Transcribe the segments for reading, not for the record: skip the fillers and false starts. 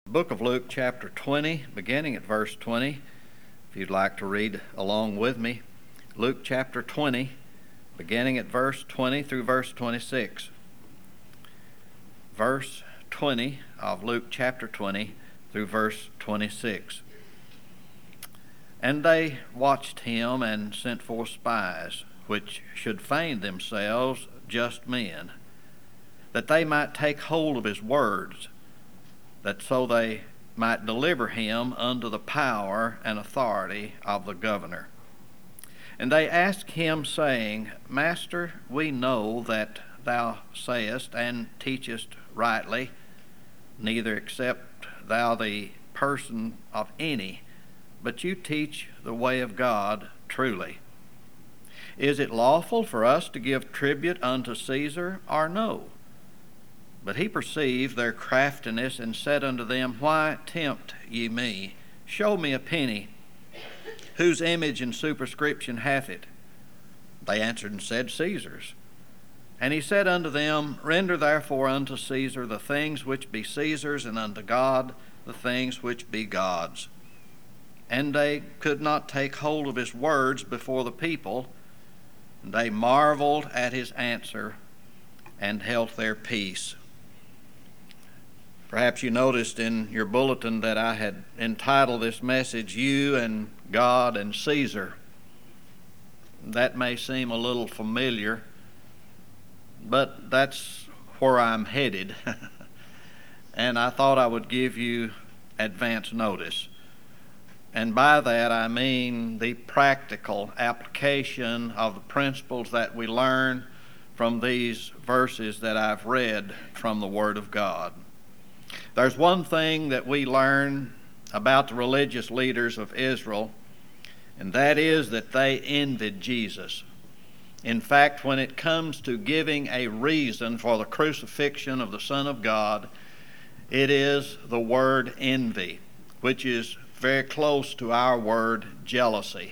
Book of Luke, chapter 20, beginning at verse 20, if you'd like to read along with me. Luke, chapter 20, beginning at verse 20 through verse 26. Verse 20 of Luke, chapter 20, through verse 26. And they watched him and sent forth spies, which should feign themselves just men, that they might take hold of his words, that so they might deliver him unto the power and authority of the governor. And they asked him, saying, Master, we know that thou sayest and teachest rightly, neither accept thou the person of any, but you teach the way of God truly. Is it lawful for us to give tribute unto Caesar, or no? But he perceived their craftiness, and said unto them, Why tempt ye me? Show me a penny. Whose image and superscription hath it? They answered and said, Caesar's. And he said unto them, Render therefore unto Caesar the things which be Caesar's, and unto God the things which be God's. And they could not take hold of his words before the people. They marveled at his answer, and held their peace. Perhaps you noticed in your bulletin that I had entitled this message, You and God and Caesar. That may seem a little familiar, but that's where I'm headed. And I thought I would give you advance notice. And by that I mean the practical application of the principles that we learn from these verses that I've read from the Word of God. There's one thing that we learn about the religious leaders of Israel, and that is that they envied Jesus. In fact, when it comes to giving a reason for the crucifixion of the Son of God, it is the word envy, which is very close to our word jealousy.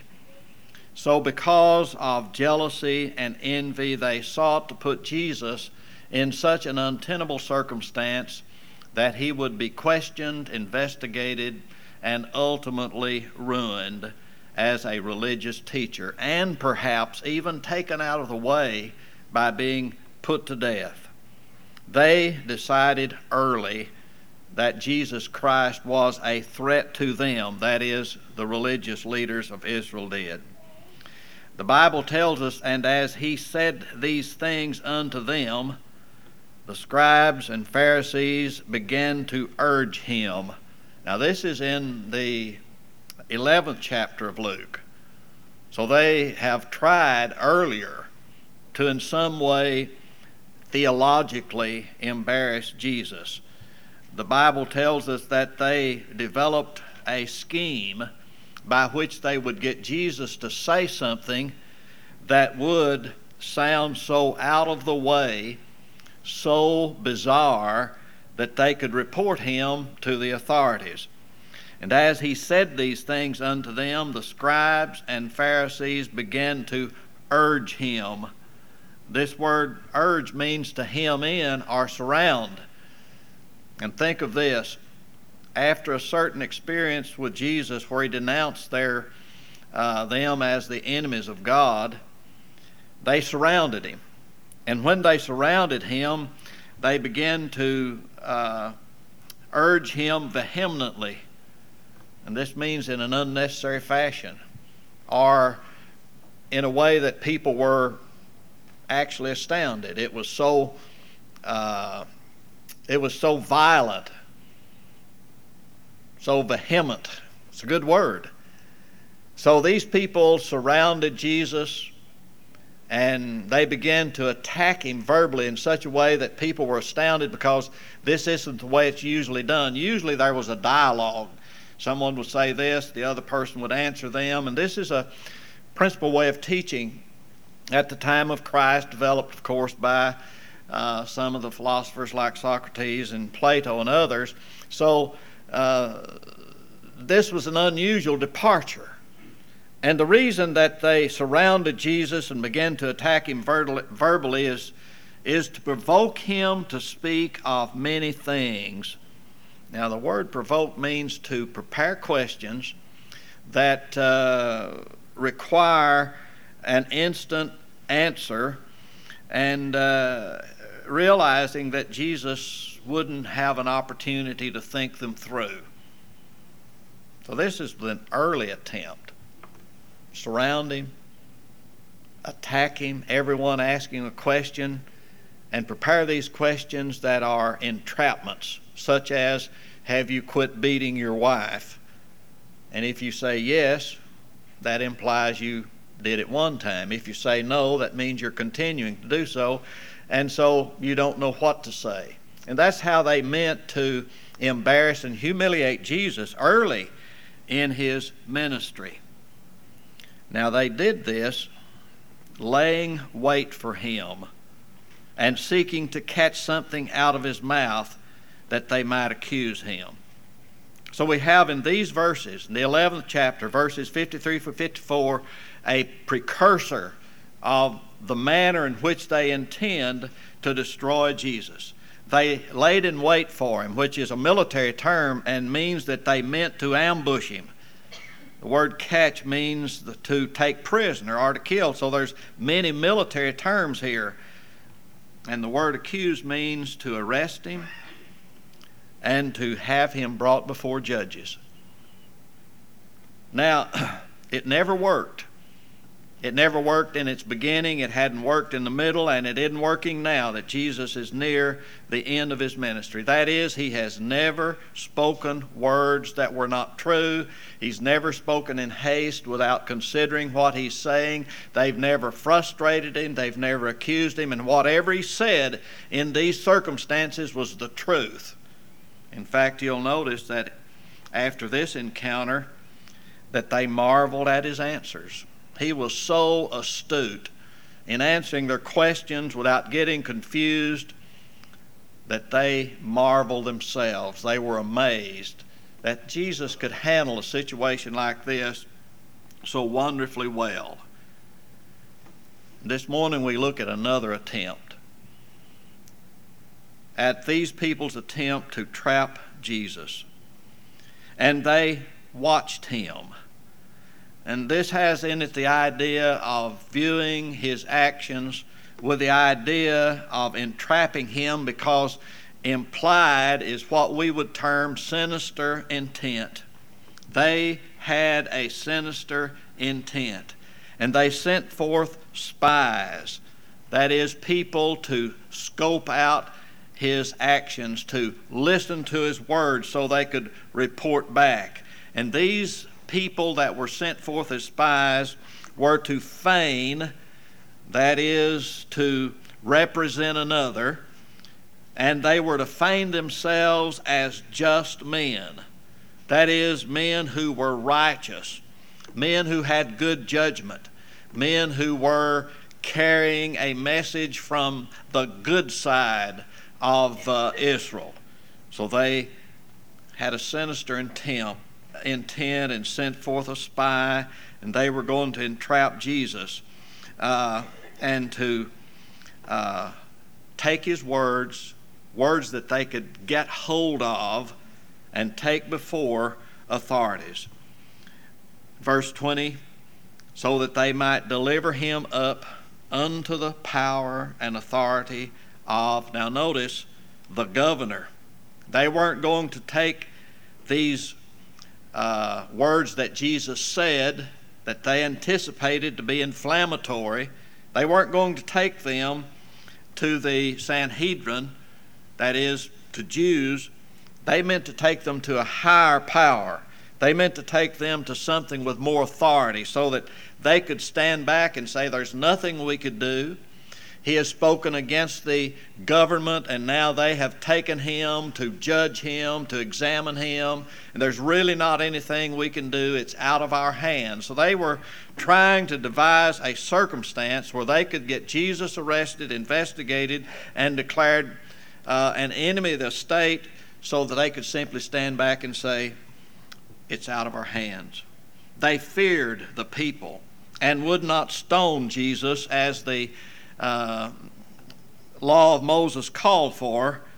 So because of jealousy and envy, they sought to put Jesus in such an untenable circumstance that he would be questioned, investigated, and ultimately ruined as a religious teacher, and perhaps even taken out of the way by being put to death. They decided early that Jesus Christ was a threat to them, that is, the religious leaders of Israel did. The Bible tells us, and as he said these things unto them, the scribes and Pharisees began to urge him. Now this is in the 11th chapter of Luke. So they have tried earlier to in some way theologically embarrass Jesus. The Bible tells us that they developed a scheme by which they would get Jesus to say something that would sound so out of the way, so bizarre, that they could report him to the authorities. And as he said these things unto them, the scribes and Pharisees began to urge him. This word urge means to hem in or surround. And think of this. After a certain experience with Jesus where he denounced them as the enemies of God, they surrounded him. And when they surrounded him, they began to urge him vehemently. And this means in an unnecessary fashion, or in a way that people were actually astounded. It was so violent, so vehement. It's a good word. So these people surrounded Jesus, and they began to attack him verbally in such a way that people were astounded, because this isn't the way it's usually done. Usually there was a dialogue. Someone would say this, the other person would answer them, and this is a principal way of teaching at the time of Christ, developed, of course, by some of the philosophers like Socrates and Plato and others. So this was an unusual departure. And the reason that they surrounded Jesus and began to attack him verbally is to provoke him to speak of many things Now, the word provoke means to prepare questions that require an instant answer, and realizing that Jesus wouldn't have an opportunity to think them through. So this is an early attempt. Surround him, attack him, everyone asking a question, and prepare these questions that are entrapments, such as, have you quit beating your wife? And if you say yes, that implies you did it one time. If you say no, that means you're continuing to do so, and so you don't know what to say. And that's how they meant to embarrass and humiliate Jesus early in his ministry. Now, they did this laying wait for him and seeking to catch something out of his mouth that they might accuse him. So we have in these verses, in the 11th chapter, verses 53 through 54, a precursor of the manner in which they intend to destroy Jesus. They laid in wait for him, which is a military term and means that they meant to ambush him. The word catch means to take prisoner or to kill, so there's many military terms here. And the word accuse means to arrest him and to have him brought before judges. Now, it never worked. It never worked in its beginning, it hadn't worked in the middle, and it isn't working now that Jesus is near the end of his ministry. That is, he has never spoken words that were not true. He's never spoken in haste without considering what he's saying. They've never frustrated him. They've never accused him. And whatever he said in these circumstances was the truth. In fact, you'll notice that after this encounter, that they marveled at his answers. He was so astute in answering their questions without getting confused that they marveled themselves. They were amazed that Jesus could handle a situation like this so wonderfully well. This morning we look at another attempt at these people's attempt to trap Jesus. And they watched him. And this has in it the idea of viewing his actions with the idea of entrapping him, because implied is what we would term sinister intent. They had a sinister intent. And they sent forth spies, that is, people to scope out his actions, to listen to his words so they could report back. And these people that were sent forth as spies were to feign, that is, to represent another, and they were to feign themselves as just men, that is, men who were righteous, men who had good judgment, men who were carrying a message from the good side of Israel. So they had a sinister intent and sent forth a spy, and they were going to entrap Jesus and to take his words that they could get hold of and take before authorities. Verse 20, so that they might deliver him up unto the power and authority of, now notice, the governor. They weren't going to take these words that Jesus said that they anticipated to be inflammatory. They weren't going to take them to the Sanhedrin, that is, to Jews. They meant to take them to a higher power. They meant to take them to something with more authority so that they could stand back and say, there's nothing we could do. He has spoken against the government, and now they have taken him to judge him, to examine him, and there's really not anything we can do. It's out of our hands. So they were trying to devise a circumstance where they could get Jesus arrested, investigated, and declared an enemy of the state, so that they could simply stand back and say, it's out of our hands. They feared the people and would not stone Jesus as the law of Moses called for,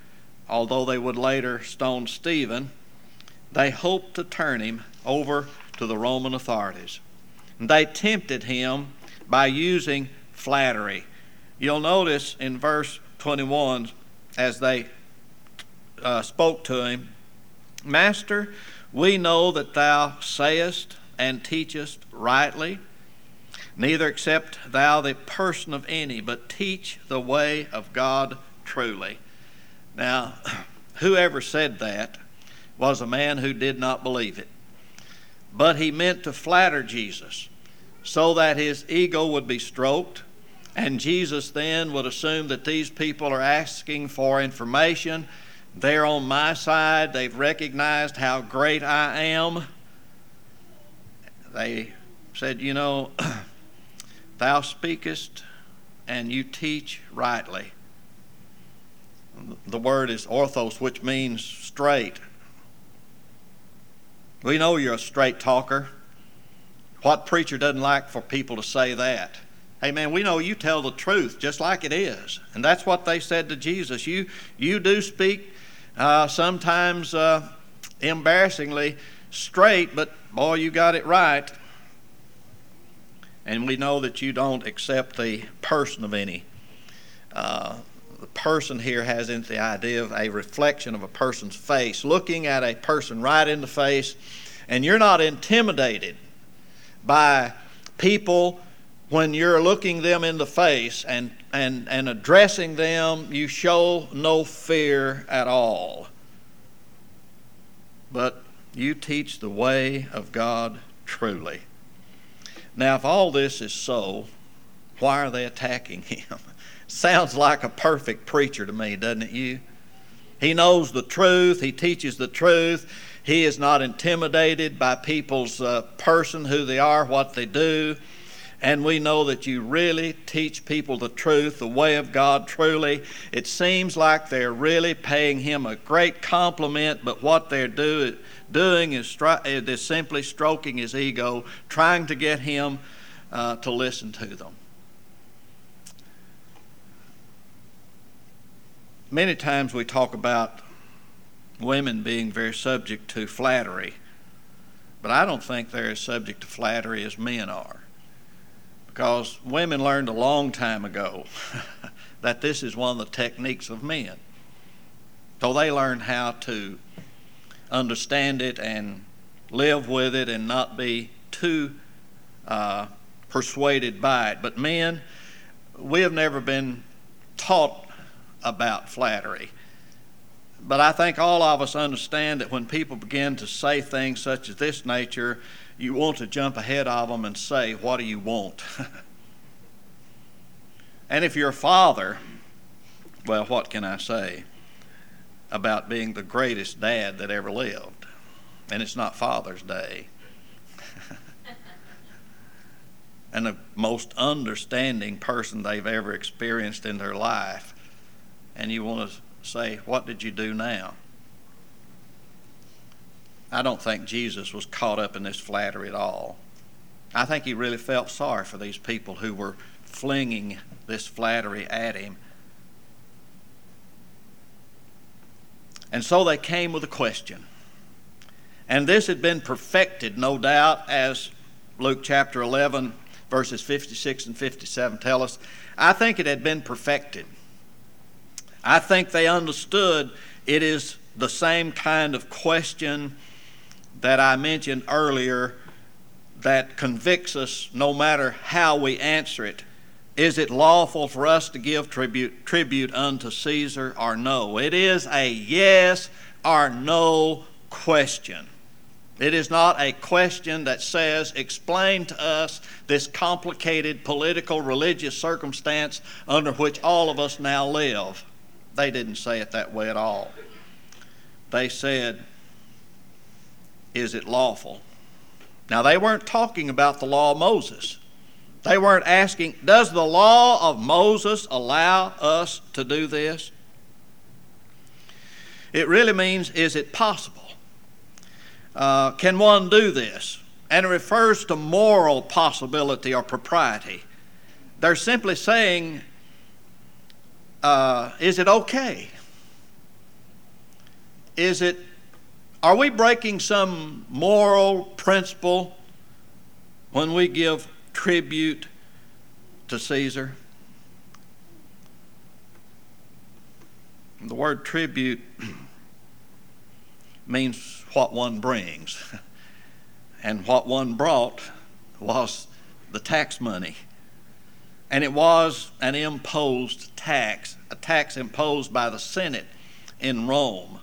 although they would later stone Stephen, they hoped to turn him over to the Roman authorities. And they tempted him by using flattery. You'll notice in verse 21, as they spoke to him, Master, we know that thou sayest and teachest rightly, neither accept thou the person of any, but teach the way of God truly. Now, whoever said that was a man who did not believe it. But he meant to flatter Jesus so that his ego would be stroked, and Jesus then would assume that these people are asking for information. They're on my side. They've recognized how great I am. They said, you know, thou speakest and you teach rightly. The word is orthos, which means straight. We know you're a straight talker. What preacher doesn't like for people to say that? Hey man, we know you tell the truth just like it is. And that's what they said to Jesus. You do speak sometimes embarrassingly straight, but boy, you got it right. And we know that you don't accept the person of any. The person here has in the idea of a reflection of a person's face, looking at a person right in the face, and you're not intimidated by people when you're looking them in the face and addressing them. You show no fear at all. But you teach the way of God truly. Now, if all this is so, why are they attacking him? Sounds like a perfect preacher to me, doesn't it, you? He knows the truth. He teaches the truth. He is not intimidated by people's person, who they are, what they do. And we know that you really teach people the truth, the way of God truly. It seems like they're really paying him a great compliment, but what they're doing is simply stroking his ego, trying to get him to listen to them. Many times we talk about women being very subject to flattery, but I don't think they're as subject to flattery as men are, because women learned a long time ago that this is one of the techniques of men. So they learned how to understand it and live with it and not be too persuaded by it. But men, we have never been taught about flattery. But I think all of us understand that when people begin to say things such as this nature, you want to jump ahead of them and say, what do you want? And if you're a father, well, what can I say about being the greatest dad that ever lived? And it's not Father's Day. And the most understanding person they've ever experienced in their life. And you want to say, what did you do now? I don't think Jesus was caught up in this flattery at all. I think he really felt sorry for these people who were flinging this flattery at him. And so they came with a question. And this had been perfected, no doubt, as Luke chapter 11, verses 56 and 57 tell us. I think it had been perfected. I think they understood it is the same kind of question that I mentioned earlier that convicts us no matter how we answer it. Is it lawful for us to give tribute unto Caesar or no? It is a yes or no question. It is not a question that says, explain to us this complicated political, religious circumstance under which all of us now live. They didn't say it that way at all. They said, is it lawful? Now, they weren't talking about the law of Moses. They weren't asking, does the law of Moses allow us to do this? It really means, is it possible? Can one do this? And it refers to moral possibility or propriety. They're simply saying, is it okay? Are we breaking some moral principle when we give tribute to Caesar? The word tribute means what one brings. And what one brought was the tax money. And it was an imposed tax, a tax imposed by the Senate in Rome.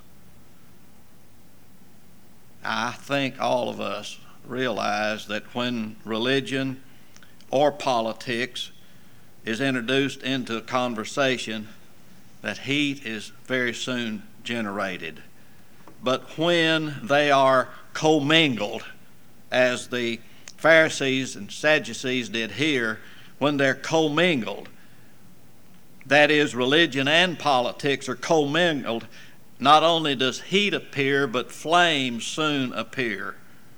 I think all of us realize that when religion or politics is introduced into a conversation, that heat is very soon generated. But when they are commingled, as the Pharisees and Sadducees did here, when they're commingled, that is, religion and politics are commingled, not only does heat appear, but flames soon appear.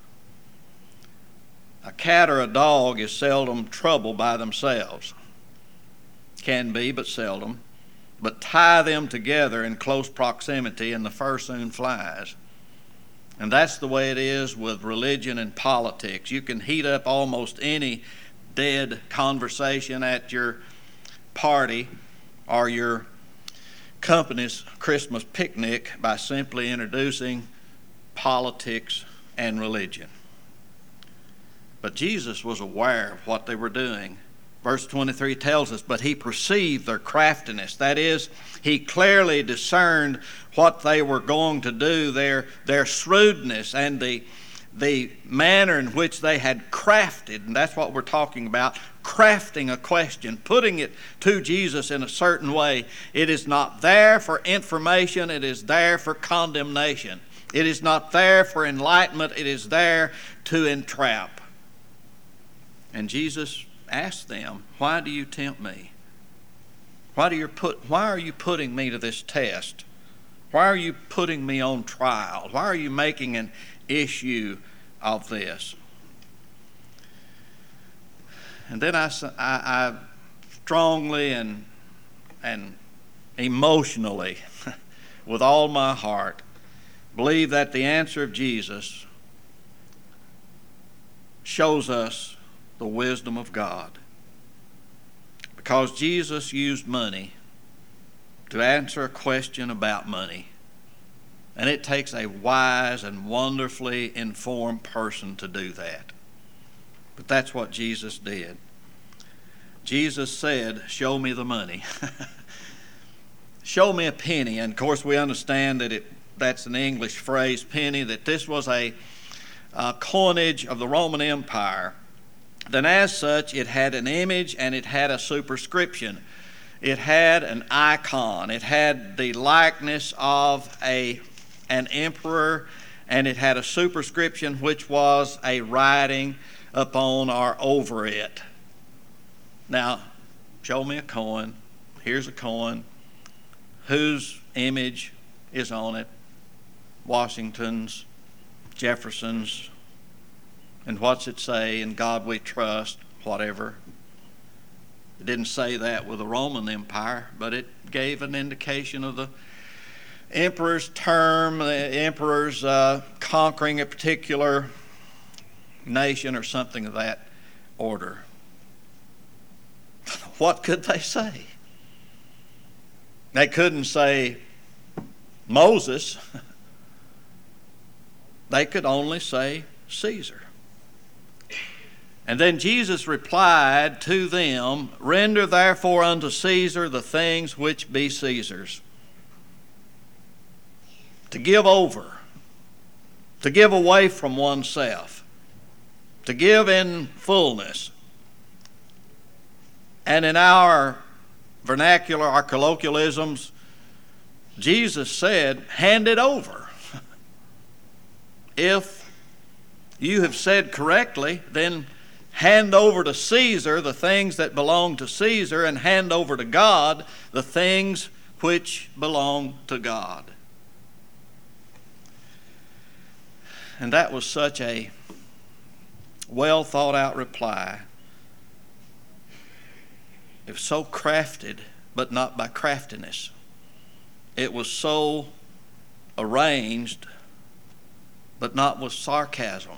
A cat or a dog is seldom troubled by themselves. Can be, but seldom. But tie them together in close proximity and the fur soon flies. And that's the way it is with religion and politics. You can heat up almost any dead conversation at your party or your company's Christmas picnic by simply introducing politics and religion. But Jesus was aware of what they were doing. Verse 23 tells us, but he perceived their craftiness. That is, he clearly discerned what they were going to do, their shrewdness and the manner in which they had crafted, and that's what we're talking about, crafting a question, putting it to Jesus in a certain way. It is not there for information, it is there for condemnation. It is not there for enlightenment, it is there to entrap. And Jesus asked them, why do you tempt me? Why are you putting me to this test? Why are you putting me on trial? Why are you making an issue of this? And then I strongly and emotionally, with all my heart, believe that the answer of Jesus shows us the wisdom of God. Because Jesus used money to answer a question about money. And it takes a wise and wonderfully informed person to do that. But that's what Jesus did. Jesus said, show me the money. Show me a penny. And of course we understand that that's an English phrase, penny, that this was a coinage of the Roman Empire. Then as such, it had an image and it had a superscription. It had an icon. It had the likeness of an emperor, and it had a superscription which was a writing upon or over it. Now, show me a coin. Here's a coin. Whose image is on it? Washington's, Jefferson's. And what's it say? In God we trust, whatever. It didn't say that with the Roman Empire, but it gave an indication of the emperor's term, the emperor's conquering a particular nation or something of that order. What could they say? They couldn't say Moses. They could only say Caesar. And then Jesus replied to them, render therefore unto Caesar the things which be Caesar's. To give over, to give away from oneself, to give in fullness. And in our vernacular, our colloquialisms, Jesus said, hand it over. If you have said correctly, then hand over to Caesar the things that belong to Caesar, and hand over to God the things which belong to God. And that was such a well thought out reply. It was so crafted, but not by craftiness. It was so arranged, but not with sarcasm.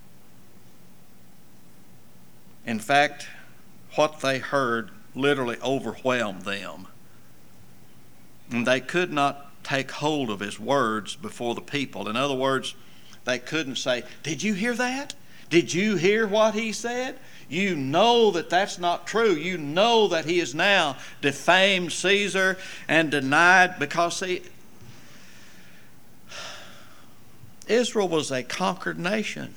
In fact, what they heard literally overwhelmed them. And they could not take hold of his words before the people. In other words, they couldn't say, "Did you hear that? Did you hear what he said? You know that that's not true. You know that he has now defamed Caesar and denied," because see, Israel was a conquered nation.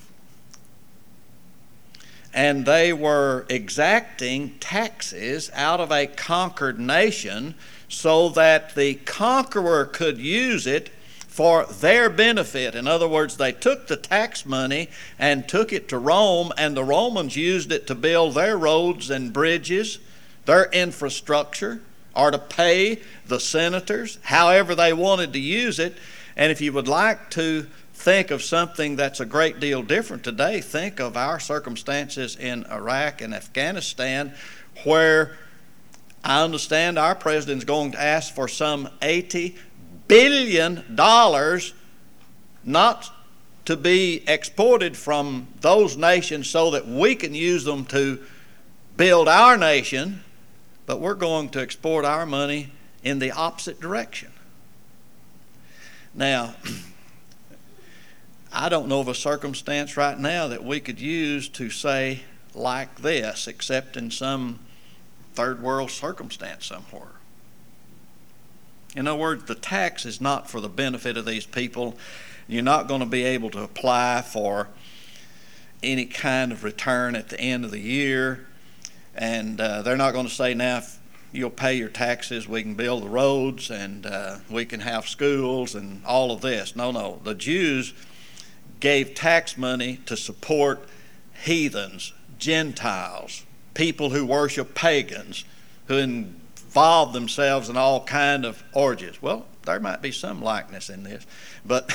And they were exacting taxes out of a conquered nation so that the conqueror could use it for their benefit. In other words, they took the tax money and took it to Rome, and the Romans used it to build their roads and bridges, their infrastructure, or to pay the senators, however they wanted to use it. And if you would like to think of something that's a great deal different today, think of our circumstances in Iraq and Afghanistan, where I understand our president's going to ask for some $80 billion not to be exported from those nations so that we can use them to build our nation, but we're going to export our money in the opposite direction. Now, I don't know of a circumstance right now that we could use to say like this, except in some third world circumstance somewhere. In other words, the tax is not for the benefit of these people. You're not going to be able to apply for any kind of return at the end of the year. And they're not going to say, now, if you'll pay your taxes, we can build the roads and we can have schools and all of this. No. The Jews gave tax money to support heathens, Gentiles, people who worship pagans, who involve themselves in all kind of orgies. Well, there might be some likeness in this, but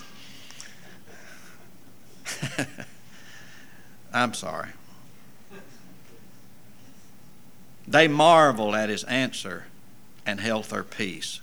I'm sorry. They marveled at his answer and held their peace.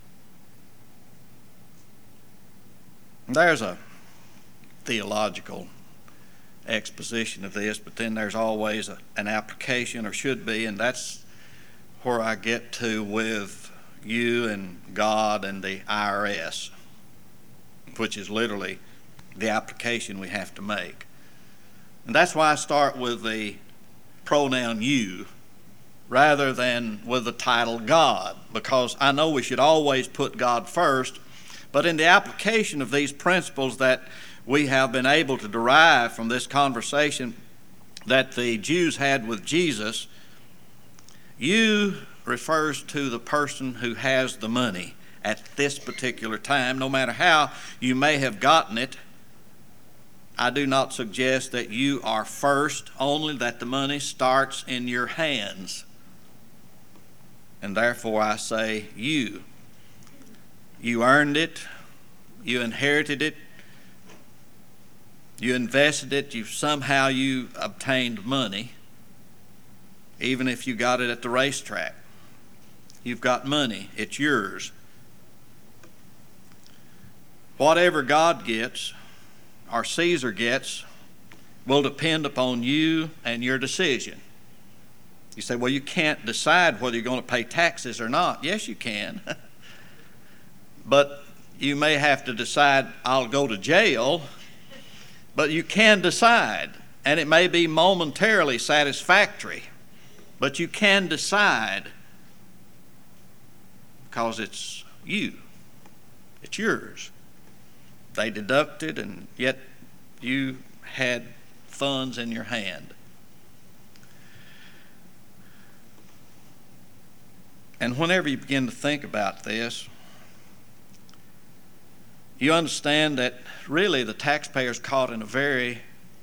There's a theological exposition of this, but then there's always an application, or should be, and that's where I get to with you and God and the IRS, which is literally the application we have to make. And that's why I start with the pronoun you rather than with the title God, because I know we should always put God first, but in the application of these principles that we have been able to derive from this conversation that the Jews had with Jesus, you refers to the person who has the money at this particular time. No matter how you may have gotten it, I do not suggest that you are first, only that the money starts in your hands. And therefore I say you. You earned it, you inherited it, you invested it, you obtained money, even if you got it at the racetrack. You've got money, it's yours. Whatever God gets, or Caesar gets, will depend upon you and your decision. You say, well, you can't decide whether you're going to pay taxes or not. Yes, you can. But you may have to decide, I'll go to jail. But you can decide, and it may be momentarily satisfactory, but you can decide because it's you. It's yours. They deducted, and yet you had funds in your hand. And whenever you begin to think about this, you understand that really the taxpayer's caught in a very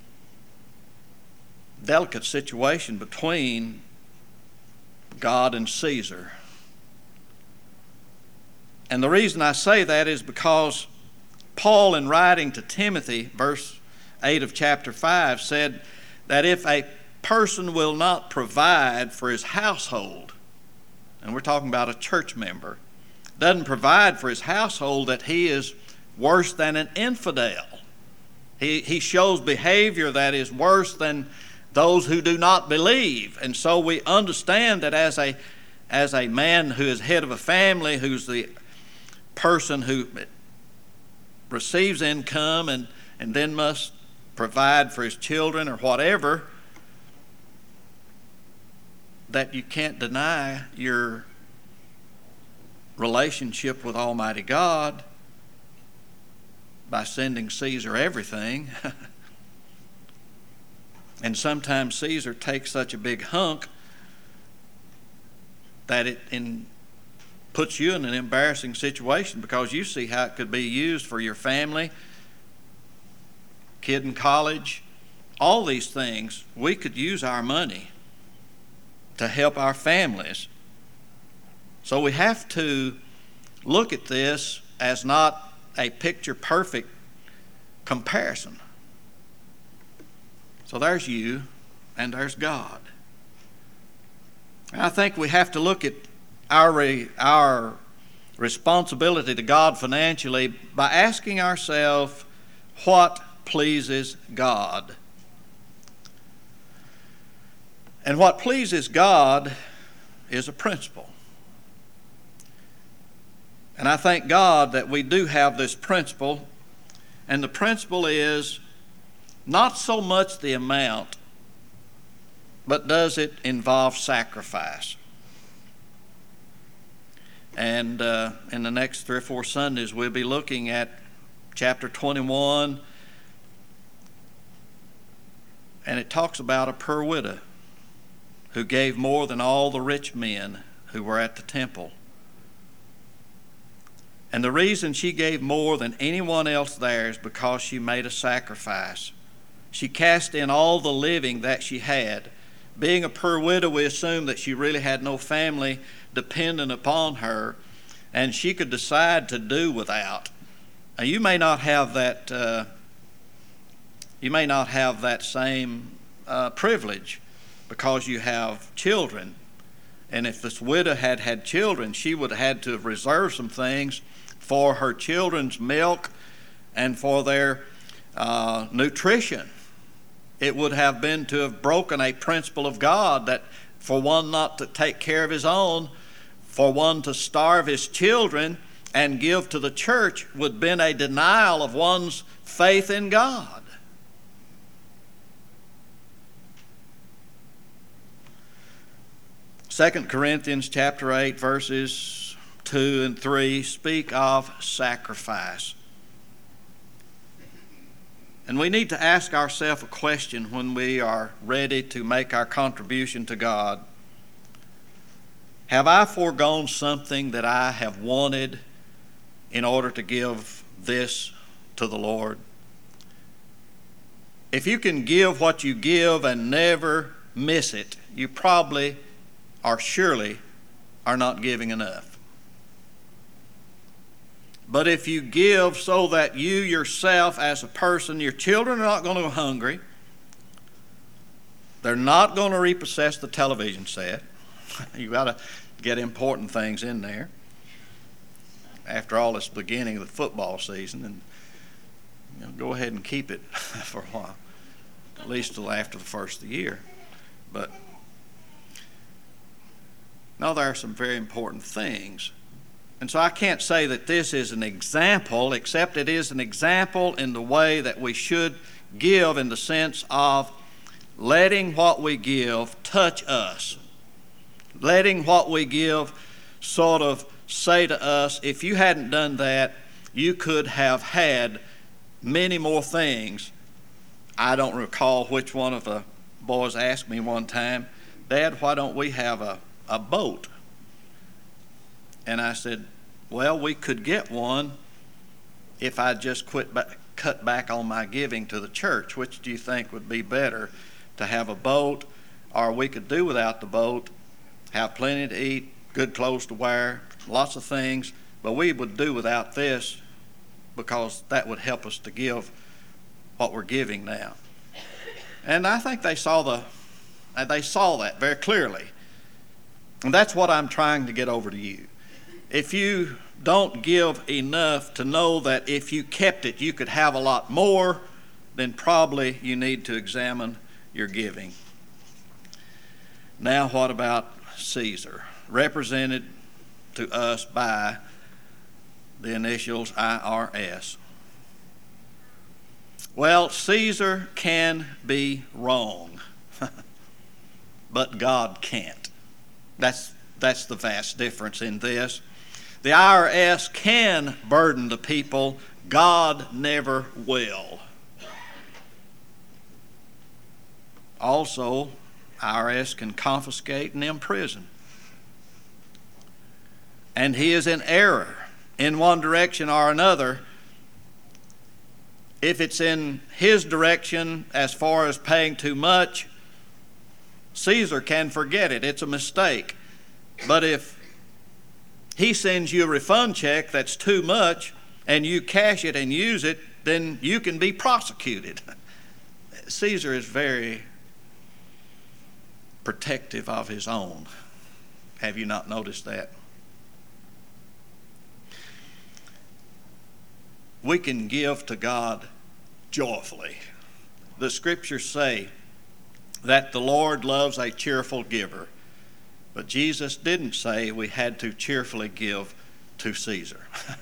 delicate situation between God and Caesar. And the reason I say that is because Paul, in writing to Timothy, verse 8 of chapter 5, said that if a person will not provide for his household, and we're talking about a church member, doesn't provide for his household, that he is worse than an infidel. He shows behavior that is worse than those who do not believe. And so we understand that as a man who is head of a family, who's the person who receives income and then must provide for his children or whatever, that you can't deny your relationship with Almighty God by sending Caesar everything. And sometimes Caesar takes such a big hunk that it puts you in an embarrassing situation, because you see how it could be used for your family, kid in college, all these things. We could use our money to help our families. So we have to look at this as not a picture-perfect comparison. So there's you and there's God. And I think we have to look at our responsibility to God financially by asking ourselves, what pleases God? And what pleases God is a principle. And I thank God that we do have this principle. And the principle is not so much the amount, but does it involve sacrifice? And in the next 3 or 4 Sundays, we'll be looking at chapter 21. And it talks about a poor widow who gave more than all the rich men who were at the temple. And the reason she gave more than anyone else there is because she made a sacrifice. She cast in all the living that she had. Being a poor widow, we assume that she really had no family dependent upon her, and she could decide to do without. Now, you may not have that. You may not have that same privilege because you have children. And if this widow had had children, she would have had to have reserved some things for her children's milk and for their nutrition. It would have been to have broken a principle of God, that for one not to take care of his own, for one to starve his children and give to the church, would have been a denial of one's faith in God. Second Corinthians chapter 8 verses 2 and 3 speak of sacrifice. And we need to ask ourselves a question when we are ready to make our contribution to God. Have I foregone something that I have wanted in order to give this to the Lord? If you can give what you give and never miss it, you probably or surely are not giving enough. But if you give so that you yourself as a person, your children are not going to go hungry, they're not going to repossess the television set. You've got to get important things in there. After all, it's the beginning of the football season, and go ahead and keep it for a while, at least till after the first of the year. But no, there are some very important things. And so I can't say that this is an example, except it is an example in the way that we should give, in the sense of letting what we give touch us. Letting what we give sort of say to us, if you hadn't done that, you could have had many more things. I don't recall which one of the boys asked me one time, Dad, why don't we have a boat? And I said, well, we could get one if I just cut back on my giving to the church. Which do you think would be better, to have a boat, or we could do without the boat, have plenty to eat, good clothes to wear, lots of things, but we would do without this because that would help us to give what we're giving now. And I think they saw that very clearly. And that's what I'm trying to get over to you. if you don't give enough to know that if you kept it, you could have a lot more, then probably you need to examine your giving. Now, what about Caesar, represented to us by the initials IRS? Well, Caesar can be wrong, but God can't. That's the vast difference in this. The IRS can burden the people. God never will. Also, IRS can confiscate and imprison. And he is in error in one direction or another. If it's in his direction as far as paying too much, Caesar can forget it. It's a mistake. But if he sends you a refund check that's too much and you cash it and use it, then you can be prosecuted. Caesar is very protective of his own. Have you not noticed that? We can give to God joyfully. The scriptures say that the Lord loves a cheerful giver. But Jesus didn't say we had to cheerfully give to Caesar.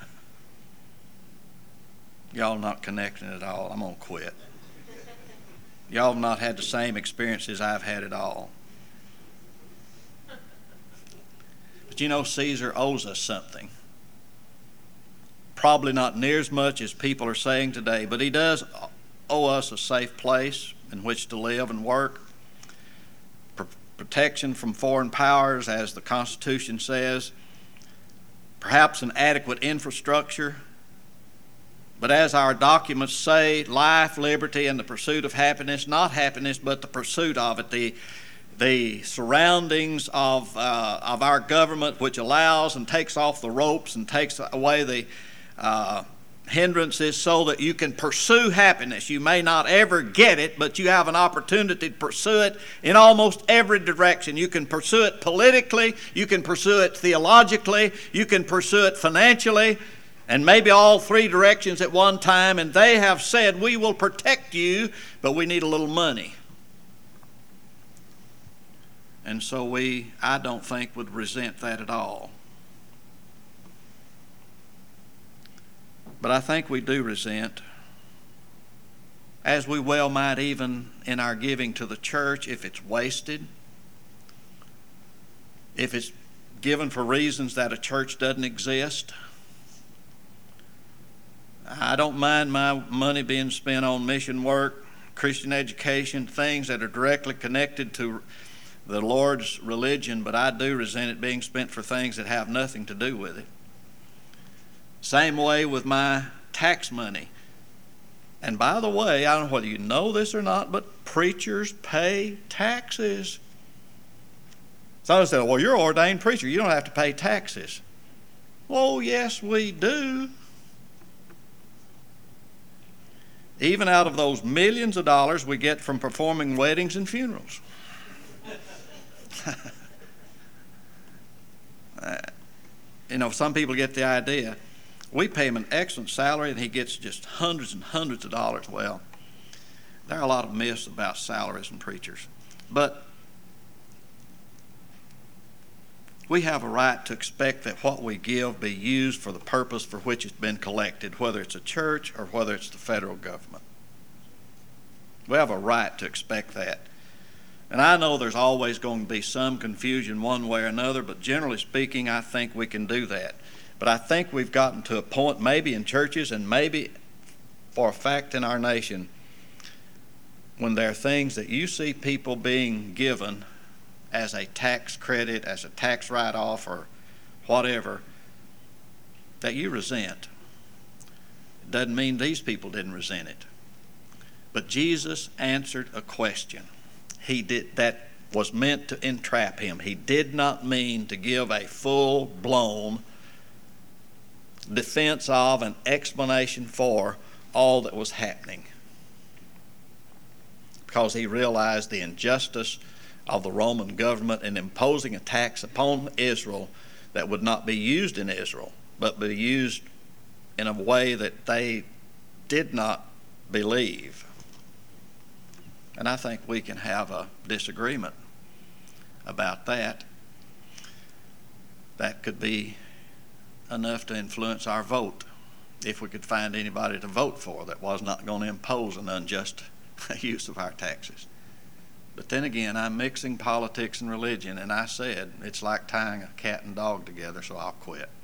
Y'all not connecting at all. I'm going to quit. Y'all have not had the same experiences I've had at all. But you know, Caesar owes us something. Probably not near as much as people are saying today, but he does owe us a safe place in which to live and work. Protection from foreign powers, as the Constitution says, perhaps an adequate infrastructure, but as our documents say, life, liberty, and the pursuit of happiness, not happiness, but the pursuit of it, the surroundings of our government, which allows and takes off the ropes and takes away the hindrances so that you can pursue happiness. You may not ever get it, but you have an opportunity to pursue it in almost every direction. You can pursue it politically, you can pursue it theologically, you can pursue it financially, and maybe all three directions at one time. And they have said, we will protect you, but we need a little money. And so I don't think, would resent that at all. But I think we do resent, as we well might even in our giving to the church, if it's wasted, if it's given for reasons that a church doesn't exist. I don't mind my money being spent on mission work, Christian education, things that are directly connected to the Lord's religion, but I do resent it being spent for things that have nothing to do with it. Same way with my tax money. And by the way, I don't know whether you know this or not, but preachers pay taxes. Someone said, well, you're an ordained preacher. You don't have to pay taxes. Oh, yes, we do. Even out of those millions of dollars we get from performing weddings and funerals. Some people get the idea. We pay him an excellent salary and he gets just hundreds and hundreds of dollars. Well, there are a lot of myths about salaries and preachers. But we have a right to expect that what we give be used for the purpose for which it's been collected, whether it's a church or whether it's the federal government. We have a right to expect that. And I know there's always going to be some confusion one way or another, but generally speaking, I think we can do that. But I think we've gotten to a point, maybe in churches and maybe for a fact in our nation, when there are things that you see people being given as a tax credit, as a tax write-off or whatever, that you resent. It doesn't mean these people didn't resent it. But Jesus answered a question. That was meant to entrap him. He did not mean to give a full-blown defense of and explanation for all that was happening, because he realized the injustice of the Roman government in imposing a tax upon Israel that would not be used in Israel, but be used in a way that they did not believe. And I think we can have a disagreement about that. That could be enough to influence our vote if we could find anybody to vote for that was not going to impose an unjust use of our taxes. But then again, I'm mixing politics and religion, and I said it's like tying a cat and dog together, so I'll quit.